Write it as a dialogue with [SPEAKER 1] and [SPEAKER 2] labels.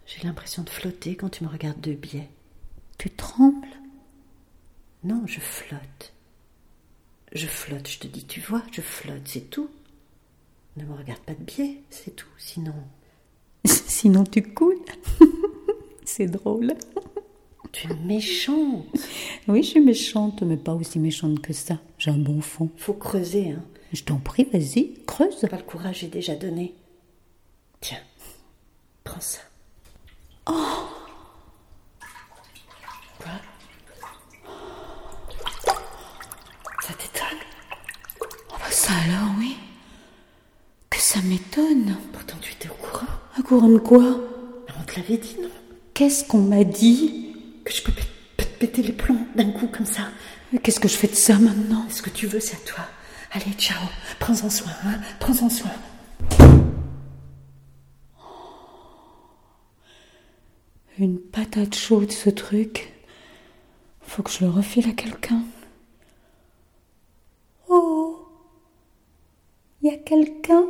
[SPEAKER 1] J'ai l'impression de flotter quand tu me regardes de biais.
[SPEAKER 2] Tu trembles?
[SPEAKER 1] Non, je flotte. Je flotte, je te dis, tu vois, je flotte, c'est tout. Ne me regarde pas de biais, c'est tout, sinon...
[SPEAKER 2] Sinon tu coules. C'est drôle.
[SPEAKER 1] Tu es méchante.
[SPEAKER 2] Oui, je suis méchante, mais pas aussi méchante que ça. J'ai un bon fond.
[SPEAKER 1] Faut creuser, hein.
[SPEAKER 2] Je t'en prie, vas-y, creuse.
[SPEAKER 1] Pas le courage, j'ai déjà donné. Tiens, prends ça.
[SPEAKER 2] Oh!
[SPEAKER 1] Quoi? Ça t'étonne?
[SPEAKER 2] Oh bah ça alors, oui. Que ça m'étonne.
[SPEAKER 1] Pourtant, tu étais au courant.
[SPEAKER 2] Un courant de quoi?
[SPEAKER 1] On te l'avait dit, non?
[SPEAKER 2] Qu'est-ce qu'on m'a dit?
[SPEAKER 1] Que je peux te péter les plombs d'un coup comme ça.
[SPEAKER 2] Mais qu'est-ce que je fais de ça maintenant?
[SPEAKER 1] Ce que tu veux, c'est à toi. Allez, ciao. Prends-en soin, hein. Prends-en soin.
[SPEAKER 2] Une patate chaude, ce truc. Faut que je le refile à quelqu'un. Oh! Y a quelqu'un?